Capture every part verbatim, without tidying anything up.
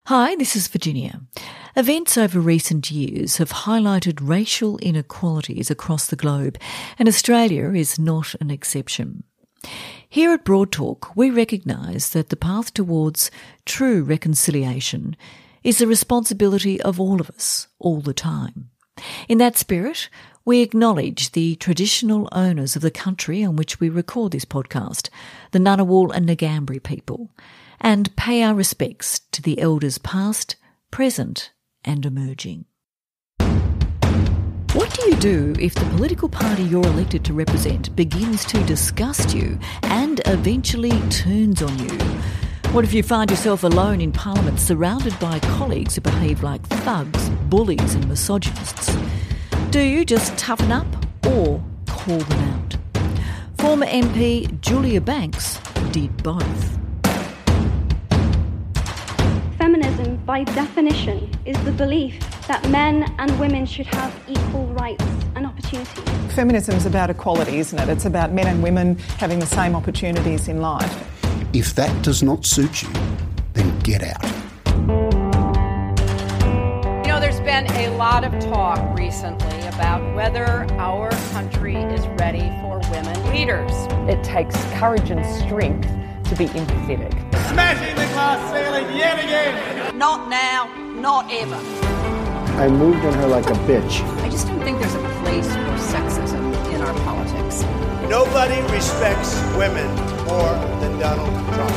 Hi, this is Virginia. Events over recent years have highlighted racial inequalities across the globe, and Australia is not an exception. Here at Broad Talk, we recognise that the path towards true reconciliation is the responsibility of all of us, all the time. In that spirit, we acknowledge the traditional owners of the country on which we record this podcast, the Ngunnawal and Ngambri people, and pay our respects to the elders past, present and emerging. What do you do if the political party you're elected to represent begins to disgust you and eventually turns on you? What if you find yourself alone in Parliament surrounded by colleagues who behave like thugs, bullies and misogynists? Do you just toughen up or call them out? Former M P Julia Banks did both. Feminism, by definition, is the belief that men and women should have equal rights and opportunities. Feminism is about equality, isn't it? It's about men and women having the same opportunities in life. If that does not suit you, then get out. You know, there's been a lot of talk recently about whether our country is ready for women leaders. It takes courage and strength to be empathetic. Smashing the glass ceiling yet again. Not now, not ever. I moved on her like a bitch. I just don't think there's a place for sexism in our politics. Nobody respects women more than Donald Trump.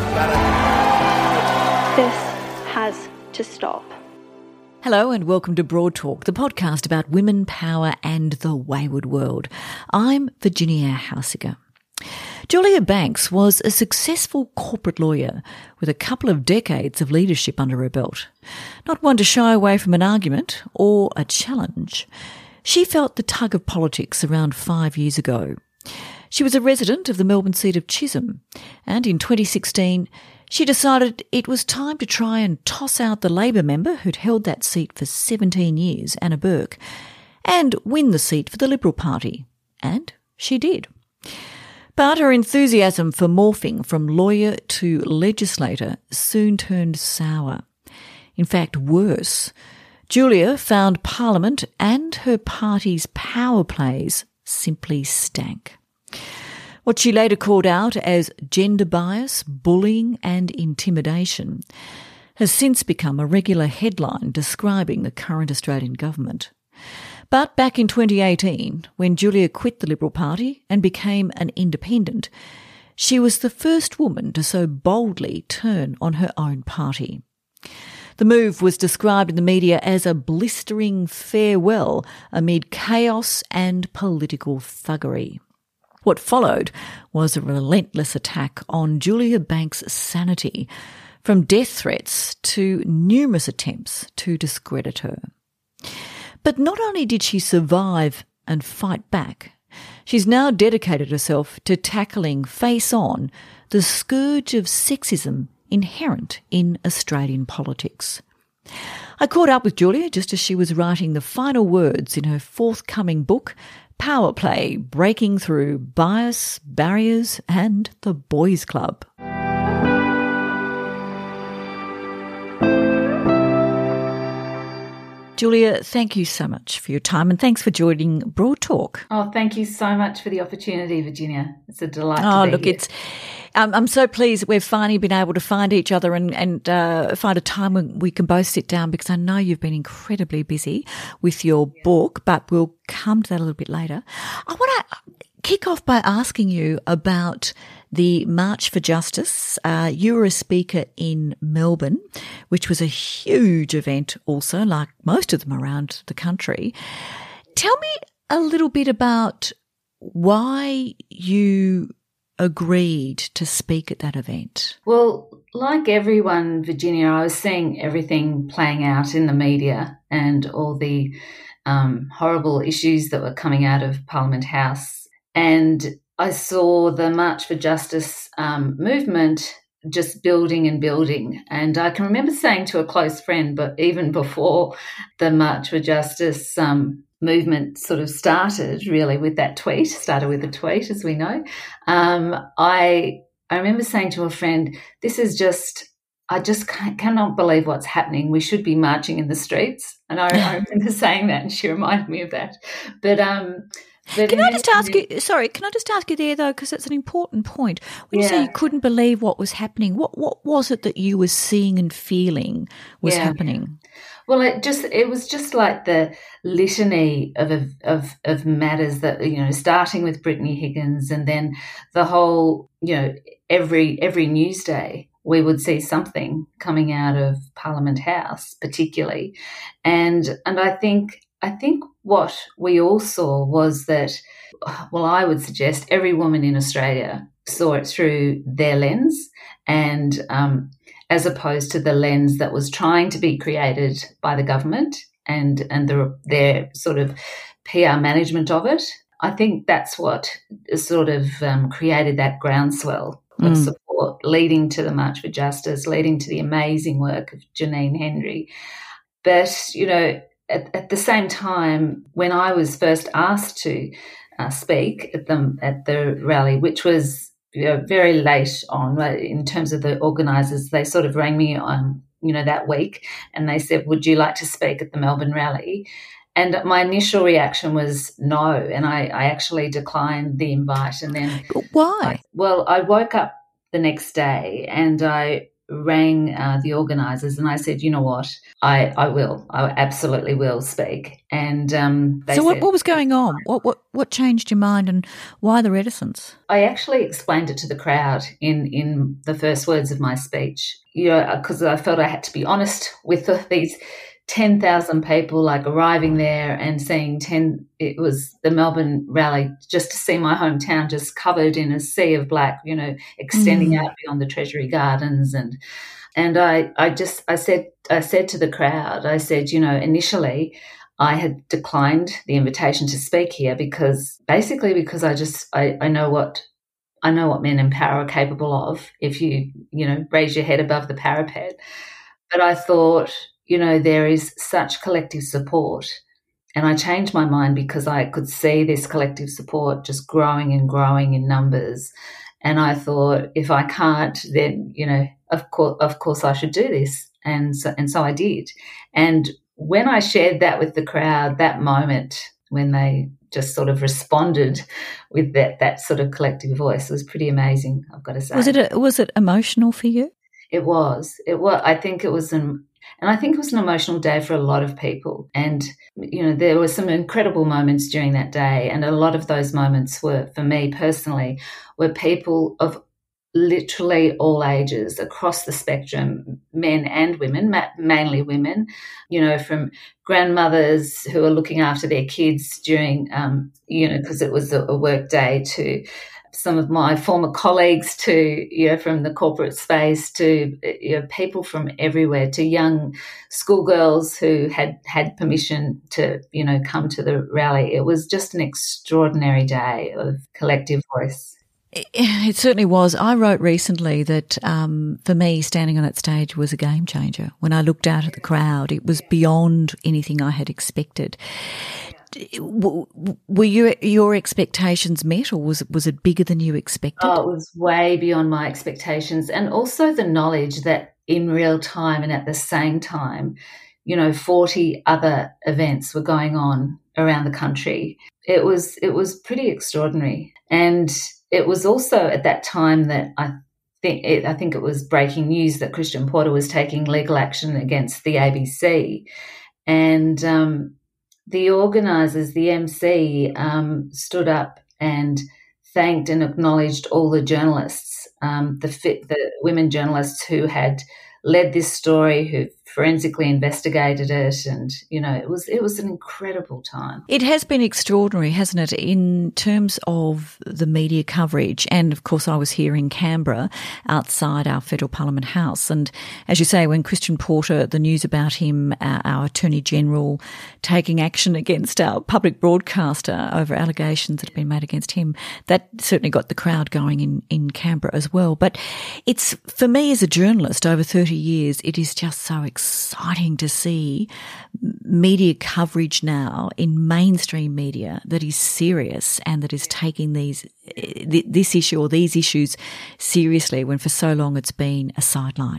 This has to stop. Hello and welcome to Broad Talk, the podcast about women, power and the wayward world. I'm Virginia Hausiger. Julia Banks was a successful corporate lawyer with a couple of decades of leadership under her belt. Not one to shy away from an argument or a challenge. She felt the tug of politics around five years ago. She was a resident of the Melbourne seat of Chisholm, and in twenty sixteen she decided it was time to try and toss out the Labor member who'd held that seat for seventeen years, Anna Burke, and win the seat for the Liberal Party. And she did. But her enthusiasm for morphing from lawyer to legislator soon turned sour. In fact, worse. Julia found Parliament and her party's power plays simply stank. What she later called out as gender bias, bullying and intimidation has since become a regular headline describing the current Australian government. But back in twenty eighteen, when Julia quit the Liberal Party and became an independent, she was the first woman to so boldly turn on her own party. The move was described in the media as a blistering farewell amid chaos and political thuggery. What followed was a relentless attack on Julia Banks' sanity, from death threats to numerous attempts to discredit her. But not only did she survive and fight back, she's now dedicated herself to tackling face-on the scourge of sexism inherent in Australian politics. I caught up with Julia just as she was writing the final words in her forthcoming book, Power Play, Breaking Through Bias, Barriers and the Boys Club. Julia, thank you so much for your time and thanks for joining Broad Talk. Oh, thank you so much for the opportunity, Virginia. It's a delight oh, to be look, here. It's, um, I'm so pleased that we've finally been able to find each other and, and uh, find a time when we can both sit down, because I know you've been incredibly busy with your yeah. book, but we'll come to that a little bit later. I want to kick off by asking you about the March for Justice. Uh, you were a speaker in Melbourne, which was a huge event also, like most of them around the country. Tell me a little bit about why you agreed to speak at that event. Well, like everyone, Virginia, I was seeing everything playing out in the media and all the um, horrible issues that were coming out of Parliament House. And I saw the March for Justice um, movement just building and building. And I can remember saying to a close friend, but even before the March for Justice um, movement sort of started, really with that tweet, started with a tweet, as we know, um, I I remember saying to a friend, this is just, I just cannot believe what's happening. We should be marching in the streets. And I, I remember saying that, and she reminded me of that. But um, but can I just ask you? Sorry, can I just ask you there though, because it's an important point. When yeah. you say you couldn't believe what was happening, what what was it that you were seeing and feeling was yeah. happening? Well, it just it was just like the litany of, of of matters that, you know, starting with Brittany Higgins, and then the whole, you know, every every news day we would see something coming out of Parliament House, particularly, and and I think I think what we all saw was that, well, I would suggest every woman in Australia saw it through their lens, and um, as opposed to the lens that was trying to be created by the government and and the, their sort of P R management of it. I think that's what sort of um, created that groundswell of mm. support, leading to the March for Justice, leading to the amazing work of Janine Henry. But, you know, at, at the same time, when I was first asked to uh, speak at the, at the rally, which was, you know, very late on in terms of the organisers, they sort of rang me on, you know, that week, and they said, would you like to speak at the Melbourne rally? And my initial reaction was no, and I, I actually declined the invite. And then why? I, well, I woke up the next day and I rang uh, the organisers and I said, you know what, I, I will, I absolutely will speak. And um, they so, what, said, what was going on? What what what changed your mind, and why the reticence? I actually explained it to the crowd in in the first words of my speech. You know, because I felt I had to be honest with the, these ten thousand people, like arriving there and seeing ten, it was the Melbourne rally, just to see my hometown just covered in a sea of black, you know, extending mm. out beyond the Treasury Gardens. And, and I, I just, I said, I said to the crowd, I said, you know, initially I had declined the invitation to speak here because basically because I just, I, I know what, I know what men in power are capable of if you, you know, raise your head above the parapet. But I thought, you know, there is such collective support. And I changed my mind because I could see this collective support just growing and growing in numbers. And I thought, if I can't, then, you know, of course, of course I should do this. And so, and so I did. And when I shared that with the crowd, that moment when they just sort of responded with that, that sort of collective voice was pretty amazing, I've got to say. Was it, a, was it emotional for you? It was. It was. I think it was an And I think it was an emotional day for a lot of people. And, you know, there were some incredible moments during that day. And a lot of those moments were, for me personally, were people of literally all ages across the spectrum, men and women, mainly women, you know, from grandmothers who are looking after their kids during, um, you know, because it was a, a work day, to some of my former colleagues, to, you know, from the corporate space, to, you know, people from everywhere, to young schoolgirls who had had permission to, you know, come to the rally. It was just an extraordinary day of collective voice. It certainly was. I wrote recently that um, for me, standing on that stage was a game changer. When I looked out at the crowd, it was beyond anything I had expected. Were your your expectations met, or was it, was it bigger than you expected? Oh, it was way beyond my expectations. And also the knowledge that in real time and at the same time, you know, forty other events were going on around the country. It was it was pretty extraordinary. And it was also at that time that I think it, I think it was breaking news that Christian Porter was taking legal action against the A B C. And um the organisers, the M C, um, stood up and thanked and acknowledged all the journalists, um, the, the women journalists who had led this story, who forensically investigated it, and, you know, it was it was an incredible time. It has been extraordinary, hasn't it, in terms of the media coverage. And, of course, I was here in Canberra outside our Federal Parliament House. And, as you say, when Christian Porter, the news about him, our, our Attorney-General taking action against our public broadcaster over allegations that have been made against him, that certainly got the crowd going in, in Canberra as well. But it's, for me as a journalist over thirty years, it is just so exciting. exciting to see media coverage now in mainstream media that is serious and that is taking these this issue or these issues seriously, when for so long it's been a sideline.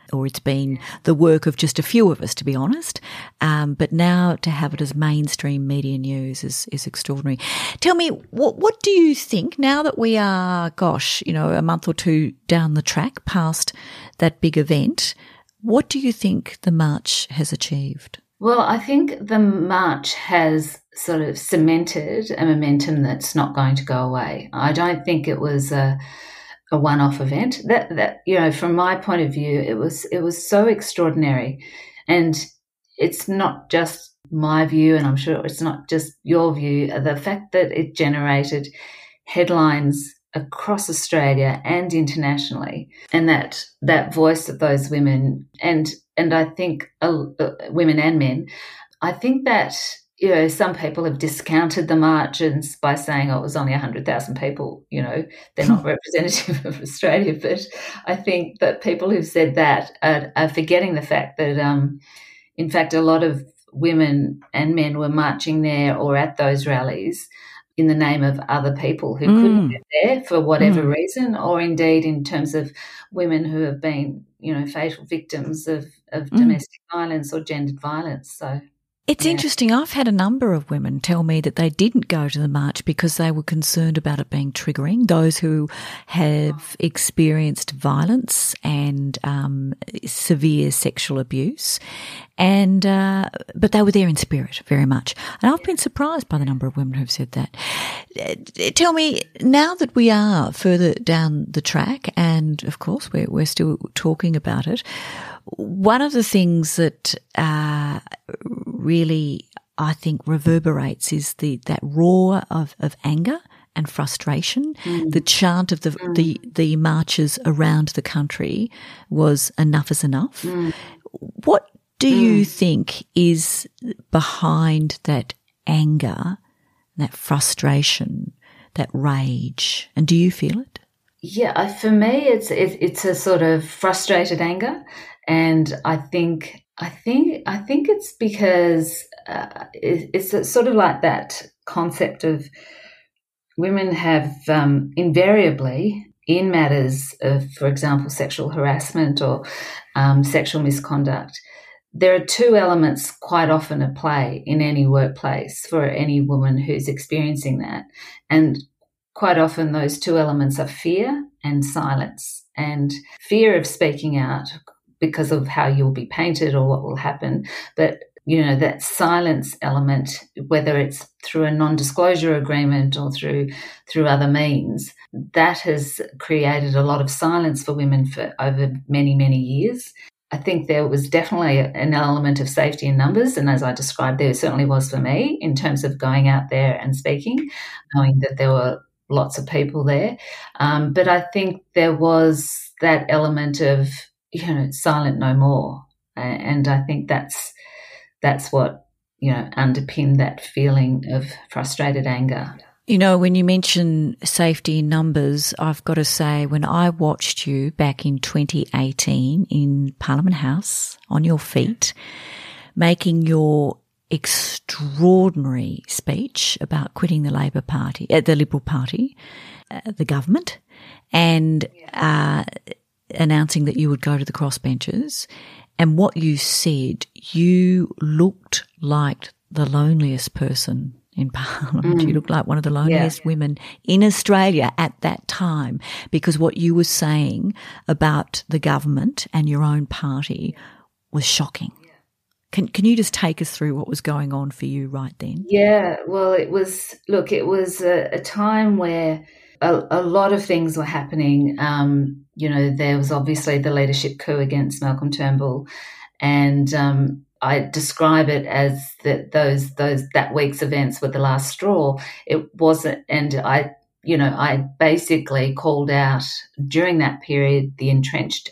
or it's been the work of just a few of us, to be honest. Um, but now to have it as mainstream media news is, is extraordinary. Tell me, what, what do you think now that we are, gosh, you know, a month or two down the track past that big event? What do you think the march has achieved? Well, I think the march has sort of cemented a momentum that's not going to go away. I don't think it was a, a one-off event. That that you know, from my point of view, it was it was so extraordinary, and it's not just my view, and I'm sure it's not just your view. The fact that it generated headlines across Australia and internationally, and that that voice of those women and and I think uh, uh, women and men, I think that, you know, some people have discounted the marches by saying, oh, it was only one hundred thousand people, you know, they're not representative of Australia. But I think that people who've said that are, are forgetting the fact that, um, in fact, a lot of women and men were marching there or at those rallies in the name of other people who mm. couldn't get there for whatever mm. reason, or indeed in terms of women who have been, you know, fatal victims of, of mm. domestic violence or gendered violence. So it's yeah. interesting. I've had a number of women tell me that they didn't go to the march because they were concerned about it being triggering. Those who have experienced violence and um, severe sexual abuse, and uh, but they were there in spirit very much. And I've been surprised by the number of women who've said that. Tell me, now that we are further down the track, and of course we're we're still talking about it, one of the things that uh, really, I think, reverberates is the that roar of, of anger and frustration. Mm. The chant of the, mm. the the marches around the country was "Enough is enough." Mm. What do mm. you think is behind that anger, that frustration, that rage? And do you feel it? Yeah, for me, it's it, it's a sort of frustrated anger. And I think, I think, I think it's because uh, it, it's a, sort of like that concept of women have um, invariably, in matters of, for example, sexual harassment or um, sexual misconduct, there are two elements quite often at play in any workplace for any woman who's experiencing that, and quite often those two elements are fear and silence. And fear of speaking out because of how you'll be painted or what will happen. But, you know, that silence element, whether it's through a non-disclosure agreement or through through other means, that has created a lot of silence for women for over many, many years. I think there was definitely an element of safety in numbers, and as I described, there certainly was for me in terms of going out there and speaking, knowing that there were lots of people there. Um, but I think there was that element of, you know, silent no more. And I think that's that's what, you know, underpinned that feeling of frustrated anger. You know, when you mention safety in numbers, I've got to say, when I watched you back in twenty eighteen in Parliament House on your feet, making your extraordinary speech about quitting the Labor Party, uh, the Liberal Party, uh, the government, and uh announcing that you would go to the crossbenchers, and what you said, you looked like the loneliest person in Parliament. Mm. You looked like one of the loneliest yeah. women in Australia at that time, because what you were saying about the government and your own party was shocking. Can can you just take us through what was going on for you right then? Yeah, well, it was, look, it was a, a time where A, a lot of things were happening. Um, you know, there was obviously the leadership coup against Malcolm Turnbull, and um, I describe it as that those those that week's events were the last straw. It wasn't, and I, you know, I basically called out during that period the entrenched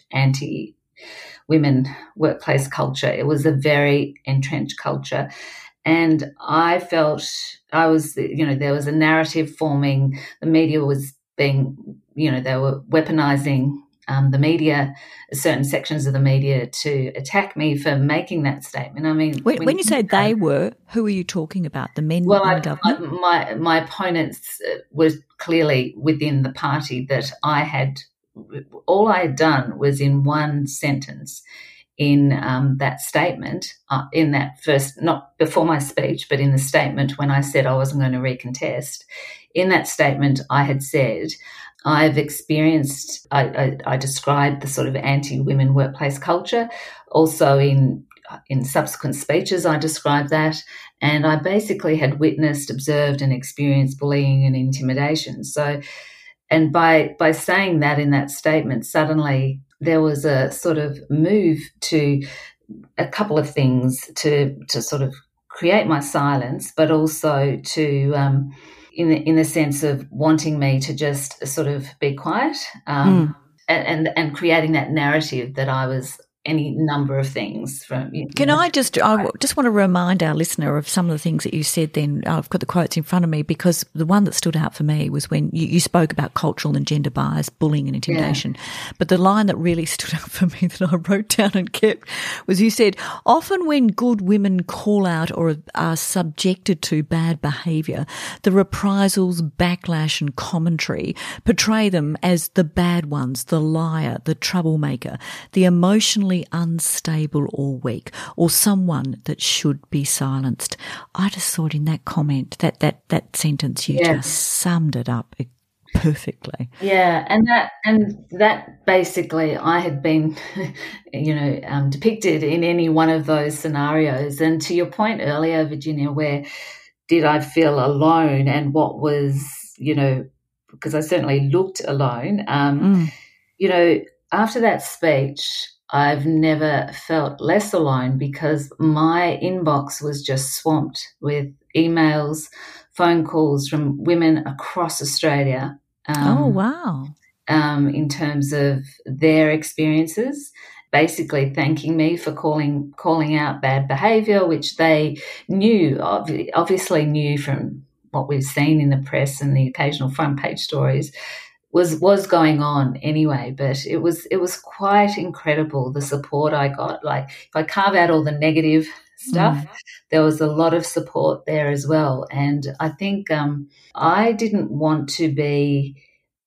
anti-women workplace culture. It was a very entrenched culture. And I felt I was, you know, there was a narrative forming. The media was being, you know, they were weaponizing um, the media, certain sections of the media, to attack me for making that statement. I mean, when, when you say they were, who are you talking about? The men well, in I, the government? My, my opponents were clearly within the party that I had all I had done was in one sentence in um, that statement, uh, in that first, not before my speech, but in the statement when I said I wasn't going to recontest, in that statement I had said, I've experienced, I, I, I described the sort of anti-women workplace culture. Also in in subsequent speeches I described that, and I basically had witnessed, observed and experienced bullying and intimidation. So, and by by saying that in that statement, suddenly there was a sort of move to a couple of things to to sort of create my silence, but also to um, in the, in the sense of wanting me to just sort of be quiet, um, mm. and, and and creating that narrative that I was any number of things. From you know, Can I just, I just want to remind our listener of some of the things that you said then. I've got the quotes in front of me, because the one that stood out for me was when you, you spoke about cultural and gender bias, bullying and intimidation. Yeah. But the line that really stood out for me that I wrote down and kept was you said, often when good women call out or are subjected to bad behaviour, the reprisals, backlash and commentary portray them as the bad ones, the liar, the troublemaker, the emotionally unstable or weak, or someone that should be silenced. I just thought in that comment, that that that sentence, you yeah. just summed it up perfectly. Yeah, and that and that basically I had been, you know, um, depicted in any one of those scenarios. And to your point earlier, Virginia, where did I feel alone, and what was, you know, because I certainly looked alone. Um, mm. You know, after that speech, I've never felt less alone, because my inbox was just swamped with emails, phone calls from women across Australia. Um, oh, wow. Um, in terms of their experiences, basically thanking me for calling calling out bad behaviour, which they knew, obviously knew from what we've seen in the press and the occasional front page stories, was was going on anyway. But it was it was quite incredible, the support I got. Like, if I carve out all the negative stuff, mm. there was a lot of support there as well. And I think um, I didn't want to be,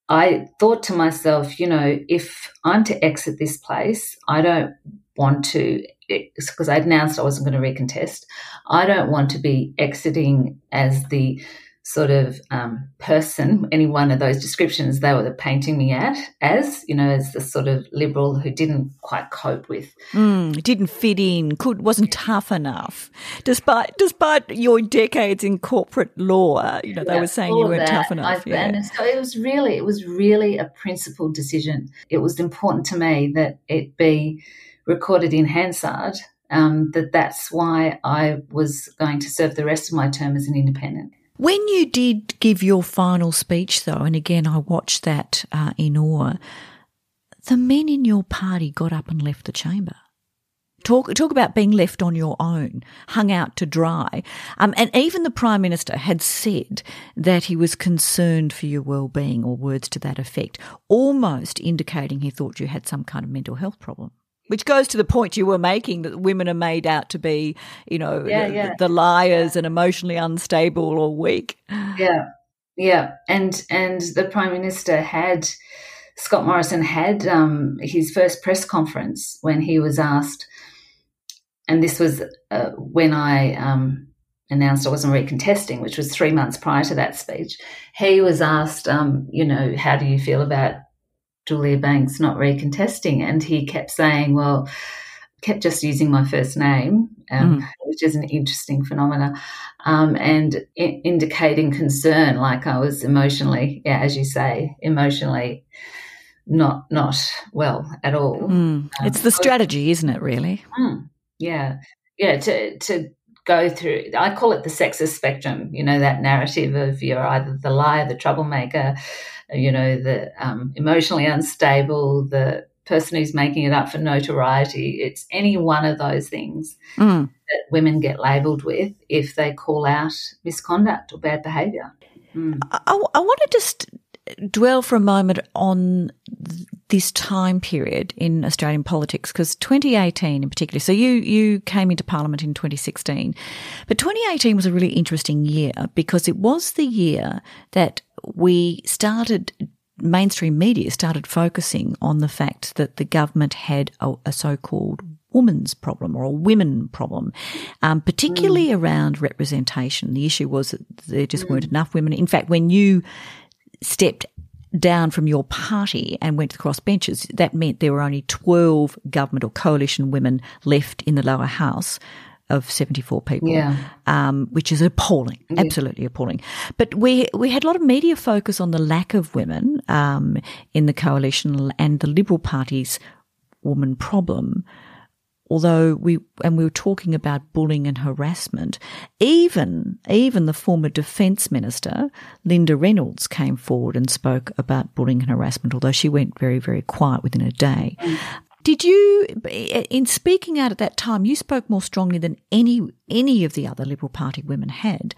I thought to myself, you know, if I'm to exit this place, I don't want to, because I'd announced I wasn't going to recontest, I don't want to be exiting as the sort of um, person, any one of those descriptions they were painting me at as, you know, as the sort of liberal who didn't quite cope with. Mm, didn't fit in, could wasn't tough enough. Despite despite your decades in corporate law, you know, they yeah, were saying you weren't that, tough enough. I, yeah. And so it was really, it was really a principled decision. It was important to me that it be recorded in Hansard, um, that that's why I was going to serve the rest of my term as an independent. When you did give your final speech, though, and again I watched that uh, in awe, the men in your party got up and left the chamber. Talk talk about being left on your own, hung out to dry. Um, and even the Prime Minister had said that he was concerned for your well-being, or words to that effect, almost indicating he thought you had some kind of mental health problem. Which goes to the point you were making, that women are made out to be, you know, yeah, the, yeah. the liars and emotionally unstable or weak. Yeah, yeah. And and the Prime Minister had, Scott Morrison had um, his first press conference when he was asked, and this was uh, when I um, announced I wasn't recontesting, which was three months prior to that speech. He was asked, um, you know, how do you feel about Julia Banks not recontesting? And he kept saying, well, kept just using my first name, um, mm. which is an interesting phenomena, um, and I- indicating concern, like I was emotionally, yeah, as you say, emotionally not not well at all. Mm. Um, it's the strategy, isn't it, really? Mm, yeah. Yeah, to to go through, I call it the sexist spectrum, you know, that narrative of you're either the liar, the troublemaker, you know, the um, emotionally unstable, the person who's making it up for notoriety. It's any one of those things mm. that women get labelled with if they call out misconduct or bad behaviour. Mm. I, I want to just dwell for a moment on this time period in Australian politics, because twenty eighteen in particular, so you, you came into Parliament in twenty sixteen, but twenty eighteen was a really interesting year because it was the year that we started mainstream media started focusing on the fact that the government had a, a so-called woman's problem or a women problem, um, particularly mm. around representation. The issue was that there just mm. weren't enough women. In fact, when you stepped down from your party and went to the crossbenchers, that meant there were only twelve government or coalition women left in the lower house of seventy-four people, yeah. um, which is appalling, yeah. absolutely appalling. But we we had a lot of media focus on the lack of women um, in the coalition and the Liberal Party's woman problem. Although we and we were talking about bullying and harassment, even even the former Defence Minister Linda Reynolds came forward and spoke about bullying and harassment. Although she went very very quiet within a day. Mm. Did you, in speaking out at that time, you spoke more strongly than any any of the other Liberal Party women had.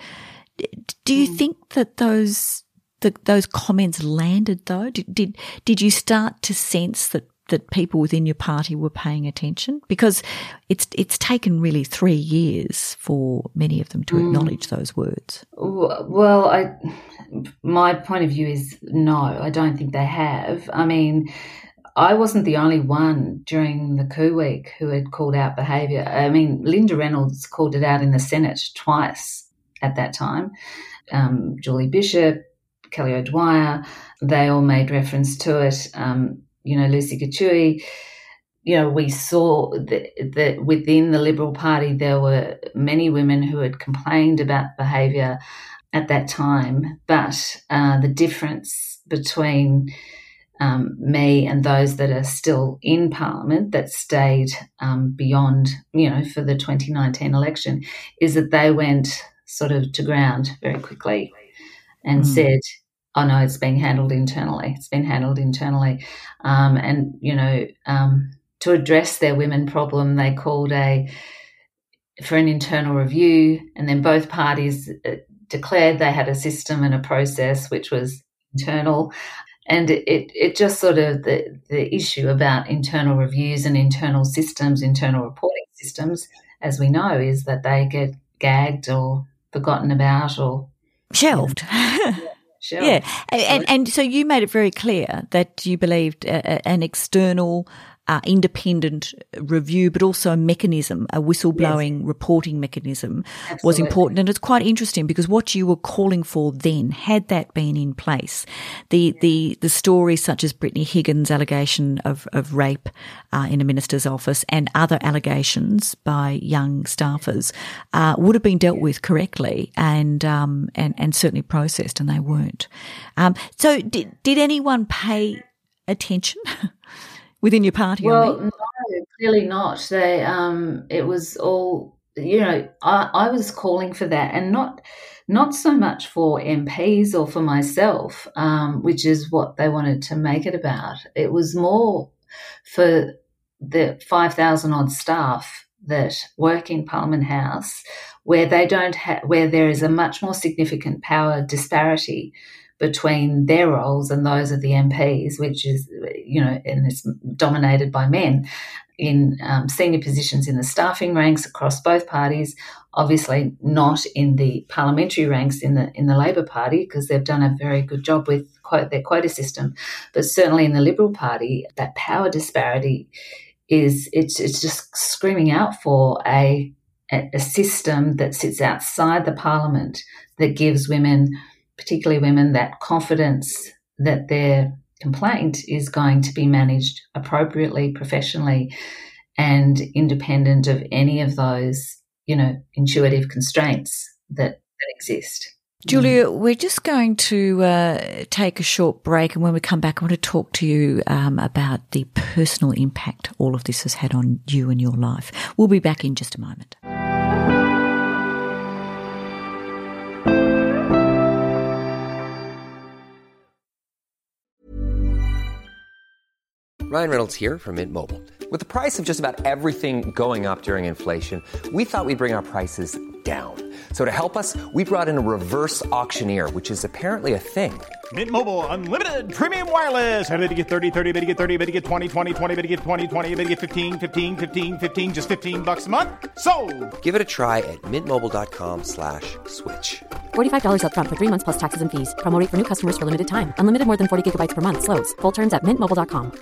Do you mm. think that those the, those comments landed though? Did, did did you start to sense that? that people within your party were paying attention? Because it's it's taken really three years for many of them to acknowledge mm. those words. Well, I, my point of view is no, I don't think they have. I mean, I wasn't the only one during the coup week who had called out behaviour. I mean, Linda Reynolds called it out in the Senate twice at that time. Um, Julie Bishop, Kelly O'Dwyer, they all made reference to it. Um, You know, Lucy Gichuhi, you know, we saw that, that within the Liberal Party there were many women who had complained about behaviour at that time, but uh, the difference between um, me and those that are still in Parliament that stayed um, beyond, you know, for the twenty nineteen election is that they went sort of to ground very quickly and mm. said, oh, no, it's being handled internally. It's been handled internally. Um, and, you know, um, to address their women problem, they called a for an internal review, and then both parties uh, declared they had a system and a process which was internal. And it, it, it just sort of the, the issue about internal reviews and internal systems, internal reporting systems, as we know, is that they get gagged or forgotten about or shelved. You know, Sure. Yeah, and, and so you made it very clear that you believed a, an external, uh, independent review, but also a mechanism, a whistleblowing yes. reporting mechanism Absolutely. was important. And it's quite interesting because what you were calling for then, had that been in place, the the, the stories such as Brittany Higgins' allegation of, of rape uh, in a minister's office and other allegations by young staffers uh, would have been dealt with correctly and um, and, and certainly processed, and they weren't. Um, so did, did anyone pay attention? Within your party, well, I mean? No, clearly not. They, um, it was all, you know, I, I was calling for that, and not, not so much for M Ps or for myself, um, which is what they wanted to make it about. It was more for the five thousand odd staff that work in Parliament House, where they don't ha- where there is a much more significant power disparity between their roles and those of the M Ps, which is, you know, and it's dominated by men in um, senior positions in the staffing ranks across both parties, obviously not in the parliamentary ranks in the in the Labor Party, because they've done a very good job with quote, their quota system, but certainly in the Liberal Party, that power disparity is, it's it's just screaming out for a, a system that sits outside the Parliament that gives women, particularly women, that confidence that their complaint is going to be managed appropriately, professionally, and independent of any of those, you know, intuitive constraints that, that exist. Julia, we're just going to uh, take a short break, and when we come back, I want to talk to you um, about the personal impact all of this has had on you and your life. We'll be back in just a moment. Ryan Reynolds here from Mint Mobile. With the price of just about everything going up during inflation, we thought we'd bring our prices down. So to help us, we brought in a reverse auctioneer, which is apparently a thing. Mint Mobile Unlimited Premium Wireless. How to get thirty, thirty, how to get thirty, how to get twenty, twenty, twenty, how to get twenty, twenty, how to get fifteen, fifteen, fifteen, fifteen, just fifteen bucks a month? Sold! Give it a try at mintmobile.com slash switch. forty-five dollars up front for three months plus taxes and fees. Promo rate for new customers for limited time. Unlimited more than forty gigabytes per month. Slows full terms at mint mobile dot com.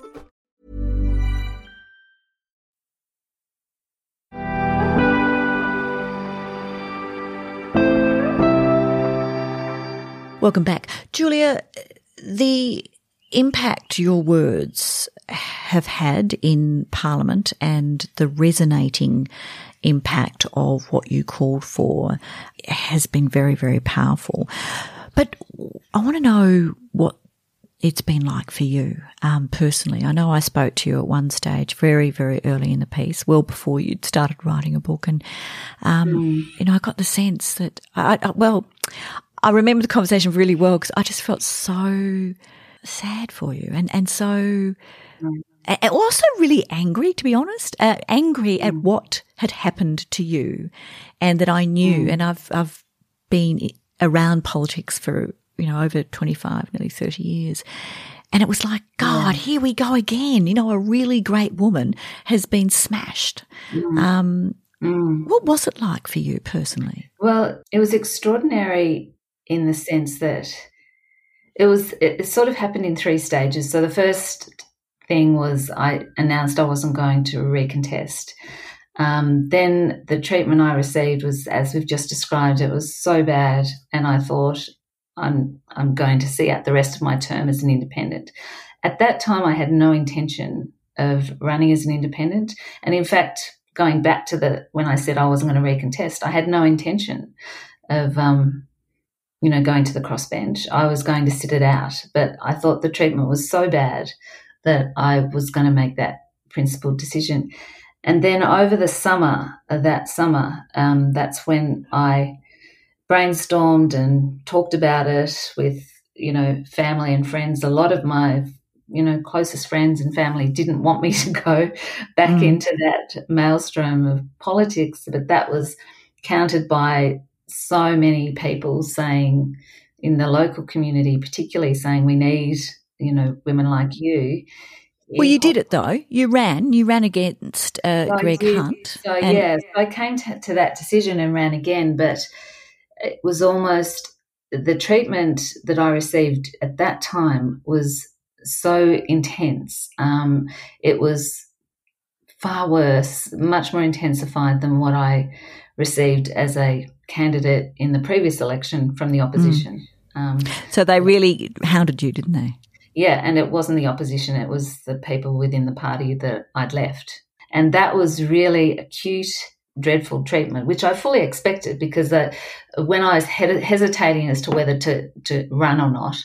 Welcome back. Julia, the impact your words have had in Parliament and the resonating impact of what you called for has been very, very powerful. But I want to know what it's been like for you um, personally. I know I spoke to you at one stage very, very early in the piece, well before you'd started writing a book. And, um, mm. you know, I got the sense that, I, I, well, I remember the conversation really well because I just felt so sad for you and, and so mm. and also really angry, to be honest, uh, angry mm. at what had happened to you and that I knew. Mm. And I've, I've been around politics for, you know, over twenty-five, nearly thirty years. And it was like, God, yeah. here we go again. You know, a really great woman has been smashed. Mm. Um, mm. What was it like for you personally? Well, it was extraordinary in the sense that it was, it sort of happened in three stages. So the first thing was I announced I wasn't going to recontest. Um, then the treatment I received was, as we've just described, it was so bad, and I thought I'm I'm going to see out the rest of my term as an independent. At that time, I had no intention of running as an independent, and in fact, going back to the when I said I wasn't going to recontest, I had no intention of um, you know going to the crossbench. I was going to sit it out, but I thought the treatment was so bad that I was going to make that principled decision. And then over the summer, uh, that summer, um, that's when I brainstormed and talked about it with, you know, family and friends. A lot of my, you know, closest friends and family didn't want me to go back mm. into that maelstrom of politics, but that was countered by so many people saying, in the local community particularly, saying we need, you know, women like you. Well, you did it though. You ran. You ran against uh, Greg did. Hunt. So, and- yeah, so I came to, to that decision and ran again, but it was almost the treatment that I received at that time was so intense. Um, it was far worse, much more intensified than what I received as a candidate in the previous election from the opposition. Mm. Um, so they really hounded you, didn't they? Yeah, and it wasn't the opposition, it was the people within the party that I'd left. And that was really acute, dreadful treatment, which I fully expected because uh, when I was he- hesitating as to whether to, to run or not,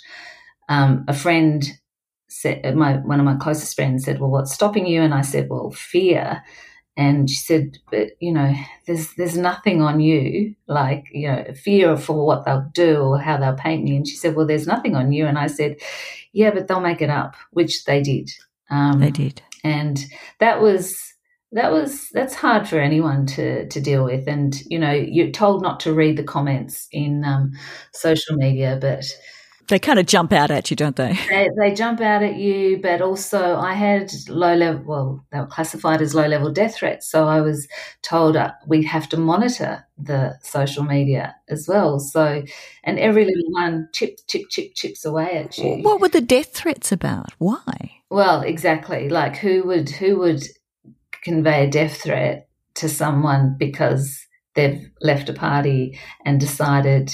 um, a friend, said, my one of my closest friends said, well, what's stopping you? And I said, well, fear. And she said, but, you know, there's there's nothing on you, like, you know, fear for what they'll do or how they'll paint me. And she said, well, there's nothing on you. And I said, yeah, but they'll make it up, which they did. Um, they did. And that was, that was, that's hard for anyone to, to deal with. And, you know, you're told not to read the comments in um, social media, but they kind of jump out at you, don't they? They, they jump out at you, but also I had low level, well, they were classified as low level death threats. So I was told uh, we have to monitor the social media as well. So, and every little one chip, chip, chip, chips away at you. What were the death threats about? Why? Well, exactly. Like who would, who would convey a death threat to someone because they've left a party and decided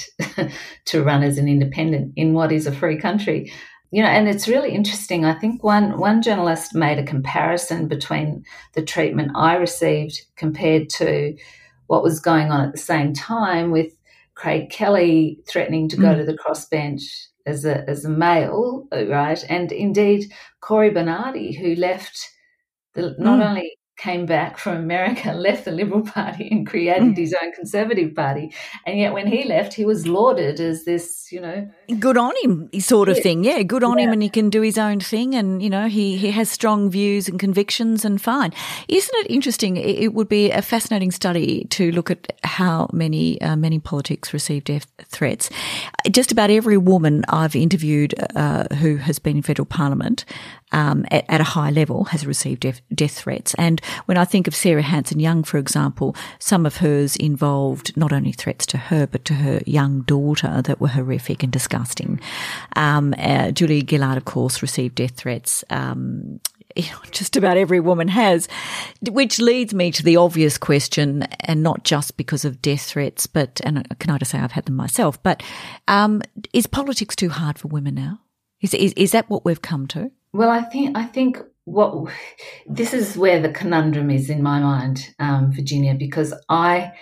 to run as an independent in what is a free country. You know, and it's really interesting. I think one one journalist made a comparison between the treatment I received compared to what was going on at the same time with Craig Kelly threatening to go mm. to the crossbench as a as a male, right? And indeed Cory Bernardi, who left the not mm. only came back from America, left the Liberal Party and created mm. his own Conservative Party. And yet when he left, he was lauded as this, you know. Good on him sort of yeah. thing. Yeah, good on yeah. him, and he can do his own thing, and, you know, he, he has strong views and convictions and fine. Isn't it interesting? It would be a fascinating study to look at how many, uh, many politics receive death threats. Just about every woman I've interviewed uh, who has been in federal parliament um, at, at a high level has received death, death threats. And when I think of Sarah Hanson-Young, for example, some of hers involved not only threats to her but to her young daughter that were horrific and disgusting. Um, uh, Julia Gillard, of course, received death threats. Um, You know, just about every woman has, which leads me to the obvious question, and not just because of death threats, but, and can I just say I've had them myself, but um, is politics too hard for women now? Is, is is that what we've come to? Well, I think I think what this is where the conundrum is in my mind, um, Virginia, because I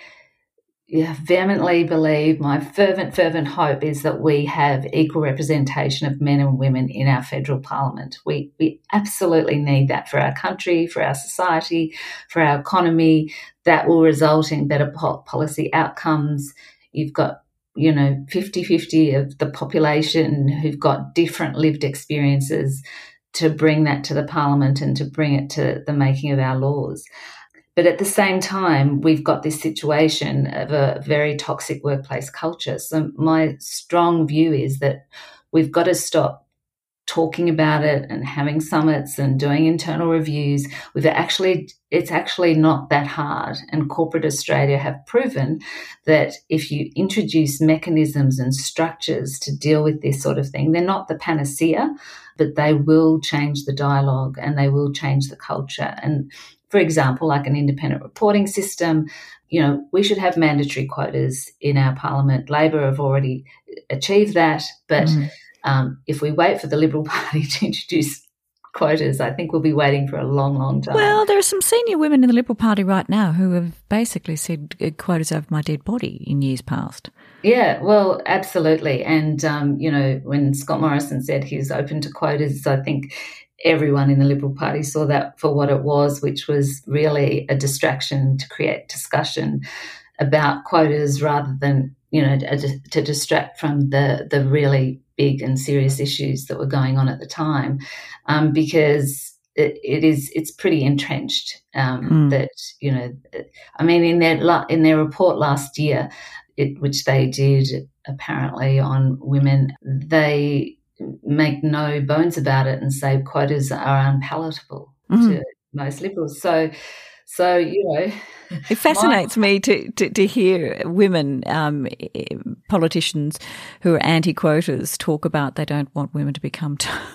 Yeah, vehemently believe, my fervent, fervent hope is that we have equal representation of men and women in our federal parliament. We we absolutely need that for our country, for our society, for our economy. That will result in better po- policy outcomes. You've got, you know, fifty-fifty of the population who've got different lived experiences to bring that to the parliament and to bring it to the making of our laws. But at the same time, we've got this situation of a very toxic workplace culture. So my strong view is that we've got to stop talking about it and having summits and doing internal reviews. We've actually, it's actually not that hard. And corporate Australia have proven that if you introduce mechanisms and structures to deal with this sort of thing, they're not the panacea, but they will change the dialogue and they will change the culture. And for example, like an independent reporting system, you know, we should have mandatory quotas in our parliament. Labor have already achieved that, but mm. um, if we wait for the Liberal Party to introduce quotas, I think we'll be waiting for a long, long time. Well, there are some senior women in the Liberal Party right now who have basically said quotas over my dead body in years past. Yeah, well, absolutely. And, um, you know, when Scott Morrison said he was open to quotas, I think everyone in the Liberal Party saw that for what it was, which was really a distraction to create discussion about quotas rather than, you know, to distract from the, the really big and serious issues that were going on at the time, um, because it, it is it's pretty entrenched um, mm. that, you know, I mean, in their in their report last year, it, which they did apparently on women, they make no bones about it and say quotas are unpalatable mm. to most Liberals. So, so you know, it fascinates my, me to, to, to hear women um, politicians who are anti-quotas talk about they don't want women to become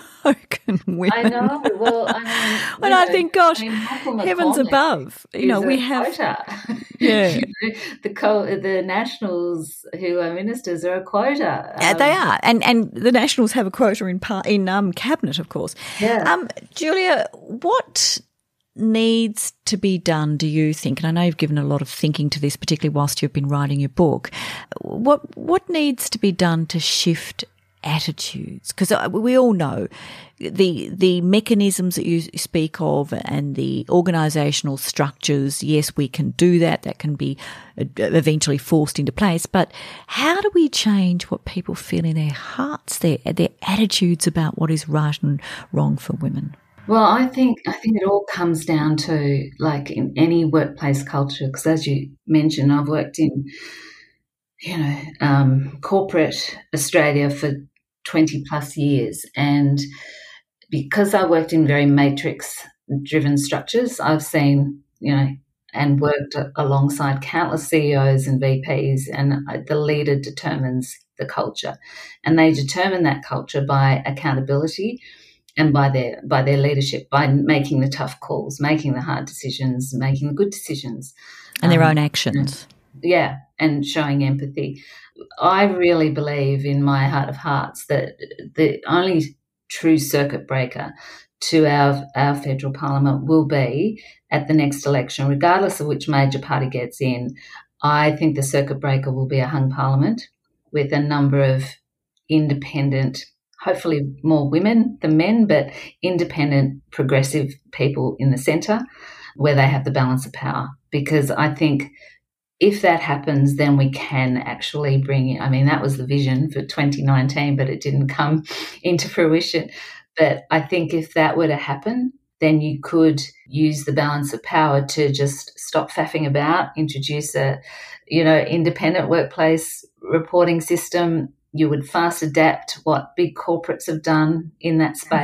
token women. I know. Well, I mean, and know, I think, gosh, I mean, heavens above, you know, we have quota. Yeah, you know, the co- the Nationals who are ministers are a quota. Um, yeah, they are, and and the Nationals have a quota in par- in um, cabinet, of course. Yeah. Um, Julia, what needs to be done, do you think? And I know you've given a lot of thinking to this, particularly whilst you've been writing your book. What what needs to be done to shift attitudes? Because we all know the the mechanisms that you speak of and the organisational structures, yes, we can do that. That can be eventually forced into place. But how do we change what people feel in their hearts, their their attitudes about what is right and wrong for women? Well, I think I think it all comes down to, like in any workplace culture, because as you mentioned, I've worked in, you know, um, corporate Australia for twenty plus years, and because I worked in very matrix-driven structures, I've seen, you know, and worked alongside countless C E Os and V Ps, and the leader determines the culture, and they determine that culture by accountability. And by their by their leadership, by making the tough calls, making the hard decisions, making the good decisions. And their um, own actions. Yeah, and showing empathy. I really believe in my heart of hearts that the only true circuit breaker to our, our federal parliament will be at the next election, regardless of which major party gets in. I think the circuit breaker will be a hung parliament with a number of independent, hopefully more women than men, but independent, progressive people in the centre where they have the balance of power. Because I think if that happens, then we can actually bring in, I mean, that was the vision for twenty nineteen, but it didn't come into fruition. But I think if that were to happen, then you could use the balance of power to just stop faffing about, introduce a, you know, independent workplace reporting system. You would fast adapt what big corporates have done in that space.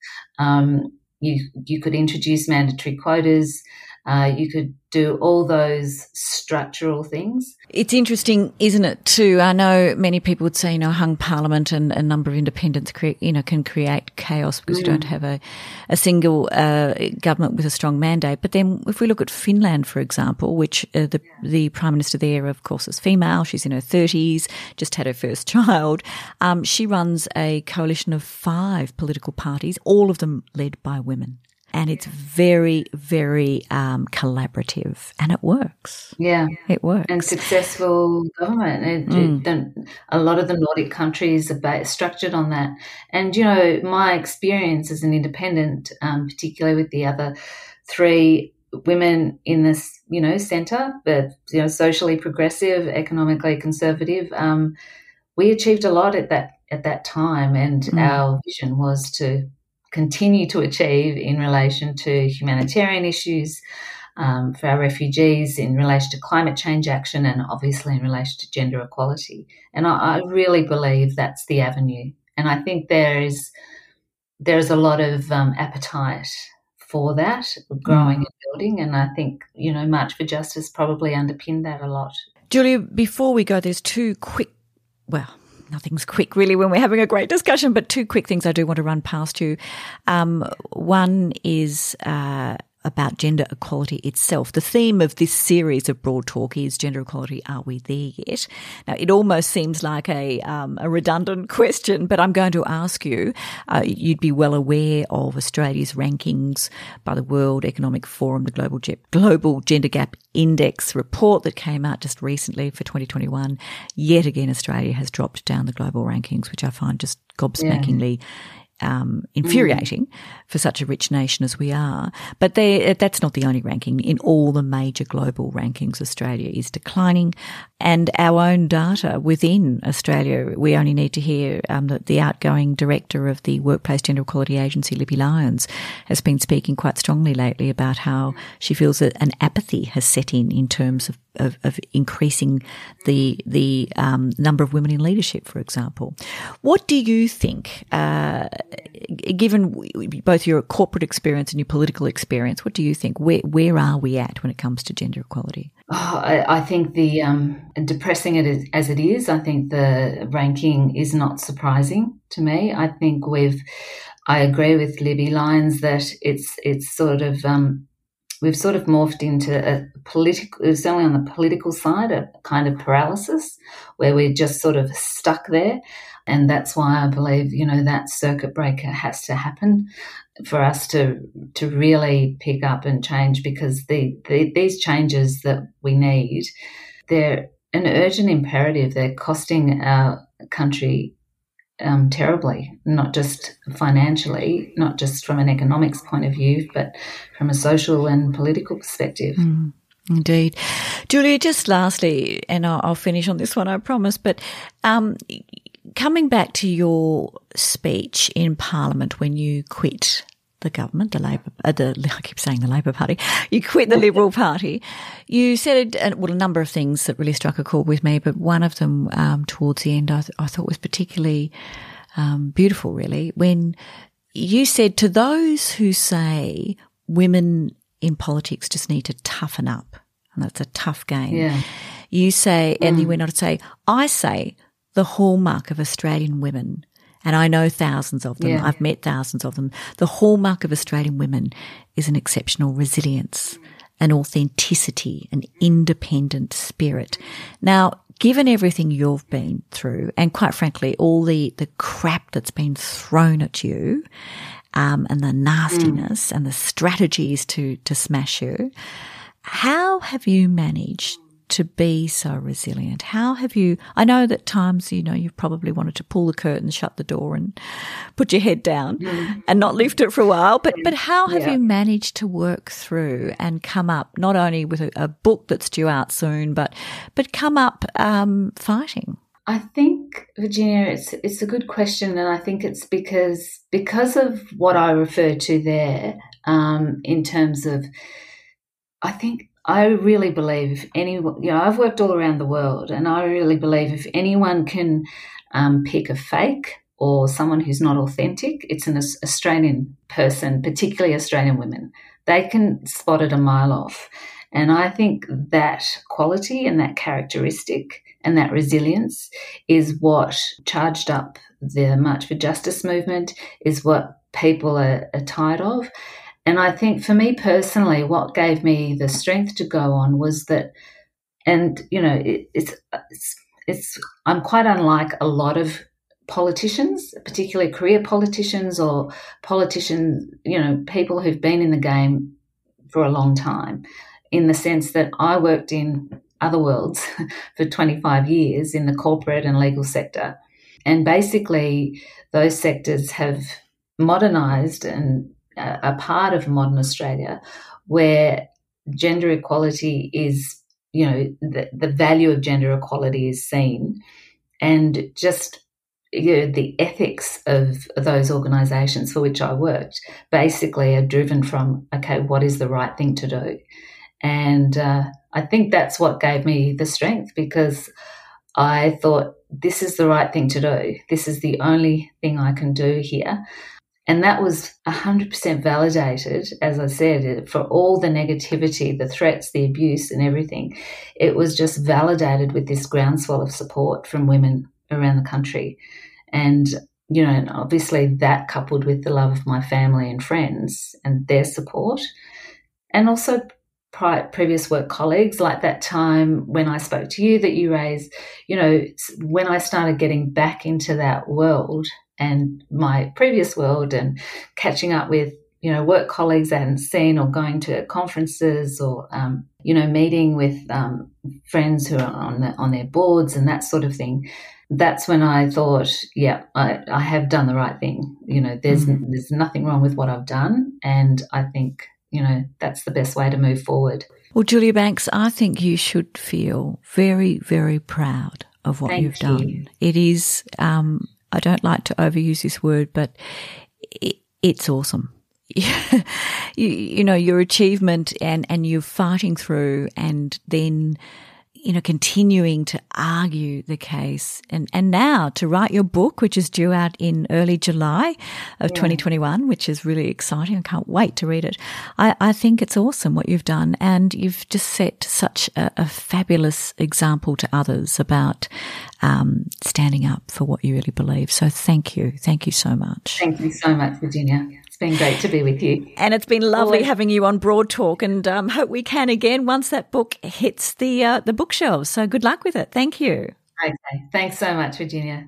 Um, you you could introduce mandatory quotas. Uh, you could do all those structural things. It's interesting, isn't it, too? I know many people would say, you know, hung parliament and a number of independents, cre- you know, can create chaos because mm. you don't have a, a single uh, government with a strong mandate. But then if we look at Finland, for example, which uh, the, the Prime Minister there, of course, is female. She's in her thirties, just had her first child. Um, she runs a coalition of five political parties, all of them led by women. And it's very, very um, collaborative, and it works. Yeah, it works. And successful government. It, mm. it, a lot of the Nordic countries are based, structured on that. And, you know, my experience as an independent, um, particularly with the other three women in this, you know, centre, but, you know, socially progressive, economically conservative, um, we achieved a lot at that at that time, and mm. our vision was to continue to achieve in relation to humanitarian issues, um, for our refugees, in relation to climate change action, and obviously in relation to gender equality. And I, I really believe that's the avenue. And I think there is there is a lot of um, appetite for that growing mm. and building. And I think, you know, March for Justice probably underpinned that a lot. Julia, before we go, there's two quick, well, nothing's quick really when we're having a great discussion, but two quick things I do want to run past you. Um, one is uh, about gender equality itself. The theme of this series of Broad Talk is gender equality. Are we there yet? Now, it almost seems like a um, a redundant question, but I'm going to ask you. Uh, you'd be well aware of Australia's rankings by the World Economic Forum, the Global Ge- Global Gender Gap Index report that came out just recently for twenty twenty-one. Yet again, Australia has dropped down the global rankings, which I find just gobsmackingly yeah. Um, infuriating mm. for such a rich nation as we are. But they, that's not the only ranking. In all the major global rankings, Australia is declining. And our own data within Australia, we only need to hear um, that the outgoing director of the Workplace Gender Equality Agency, Libby Lyons, has been speaking quite strongly lately about how she feels that an apathy has set in in terms of Of, of increasing the the um, number of women in leadership, for example. What do you think, uh, given both your corporate experience and your political experience, what do you think? Where where are we at when it comes to gender equality? Oh, I, I think the um, depressing it as it is, I think the ranking is not surprising to me. I think we've, I agree with Libby Lyons that it's it's sort of um, we've sort of morphed into a political, certainly on the political side, a kind of paralysis where we're just sort of stuck there. And that's why I believe, you know, that circuit breaker has to happen for us to to really pick up and change, because the, the these changes that we need, they're an urgent imperative. They're costing our country um, terribly, not just financially, not just from an economics point of view, but from a social and political perspective. Mm. Indeed. Julia, just lastly, and I'll, I'll finish on this one, I promise, but um, coming back to your speech in Parliament when you quit the government, the Labor, uh, the, I keep saying the Labor Party, you quit the Liberal Party, you said uh, well, a number of things that really struck a chord with me, but one of them um, towards the end I, th- I thought was particularly um, beautiful, really, when you said to those who say women in politics just need to toughen up, and that's a tough game. Yeah. You say, mm. and you went on to say, I say the hallmark of Australian women, and I know thousands of them, yeah. I've met thousands of them, the hallmark of Australian women is an exceptional resilience, an authenticity, an independent spirit. Now, given everything you've been through, and quite frankly, all the, the crap that's been thrown at you, Um, and the nastiness mm. and the strategies to, to smash you, how have you managed to be so resilient? How have you, I know that times, you know, you've probably wanted to pull the curtain, shut the door and put your head down mm. and not lift it for a while, but, but how have yeah. you managed to work through and come up not only with a, a book that's due out soon, but, but come up um, fighting? I think, Virginia, it's it's a good question, and I think it's because because of what I referred to there um, in terms of, I think I really believe if anyone, you know, I've worked all around the world, and I really believe if anyone can um, pick a fake or someone who's not authentic, it's an Australian person, particularly Australian women. They can spot it a mile off. And I think that quality and that characteristic and that resilience is what charged up the March for Justice movement, is what people are, are tired of. And I think for me personally, what gave me the strength to go on was that, and, you know, it, it's, it's, it's, I'm quite unlike a lot of politicians, particularly career politicians or politicians, you know, people who've been in the game for a long time, in the sense that I worked in other worlds for twenty-five years in the corporate and legal sector. And basically those sectors have modernised and uh, are part of modern Australia, where gender equality is, you know, the, the value of gender equality is seen, and just, you know, the ethics of those organisations for which I worked basically are driven from, okay, what is the right thing to do? And uh, I think that's what gave me the strength, because I thought, this is the right thing to do. This is the only thing I can do here. And that was one hundred percent validated, as I said, for all the negativity, the threats, the abuse and everything. It was just validated with this groundswell of support from women around the country. And, you know, and obviously that coupled with the love of my family and friends and their support, and also pri- previous work colleagues, like that time when I spoke to you that you raised, you know, when I started getting back into that world and my previous world and catching up with, you know, work colleagues I hadn't seen, or going to conferences, or, um, you know, meeting with um, friends who are on, the, on their boards and that sort of thing. That's when I thought, yeah, I, I have done the right thing. You know, there's mm-hmm. there's nothing wrong with what I've done, and I think, you know, that's the best way to move forward. Well, Julia Banks, I think you should feel very, very proud of what Thank you've you. done. It is, um, I don't like to overuse this word, but it, it's awesome. you, you know, your achievement and, and you're fighting through, and then, you know, continuing to argue the case, and, and now to write your book, which is due out in early July of yeah. twenty twenty-one, which is really exciting. I can't wait to read it. I, I think it's awesome what you've done, and you've just set such a, a fabulous example to others about um, standing up for what you really believe. So thank you. Thank you so much. Thank you so much, Virginia. It's been great to be with you. And it's been lovely Always. having you on Broad Talk, and um, hope we can again once that book hits the uh, the bookshelves. So good luck with it. Thank you. Okay. Thanks so much, Virginia.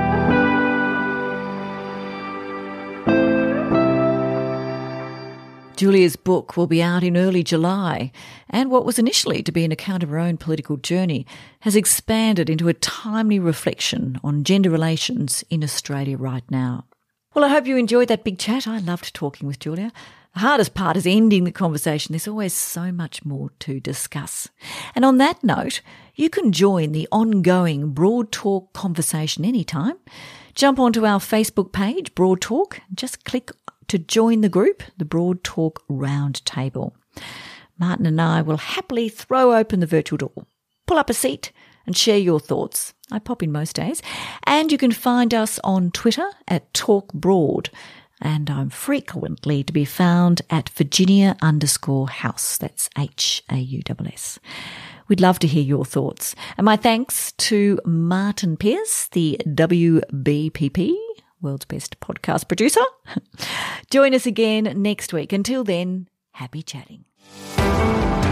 Julia's book will be out in early July, and what was initially to be an account of her own political journey has expanded into a timely reflection on gender relations in Australia right now. Well, I hope you enjoyed that big chat. I loved talking with Julia. The hardest part is ending the conversation. There's always so much more to discuss. And on that note, you can join the ongoing Broad Talk conversation anytime. Jump onto our Facebook page, Broad Talk, and just click to join the group, the Broad Talk Roundtable. Martin and I will happily throw open the virtual door, pull up a seat and share your thoughts. I pop in most days. And you can find us on Twitter at Talk Broad. And I'm frequently to be found at Virginia underscore House. That's H A U S S. We'd love to hear your thoughts. And my thanks to Martin Pearce, the W B P P, world's best podcast producer. Join us again next week. Until then, happy chatting.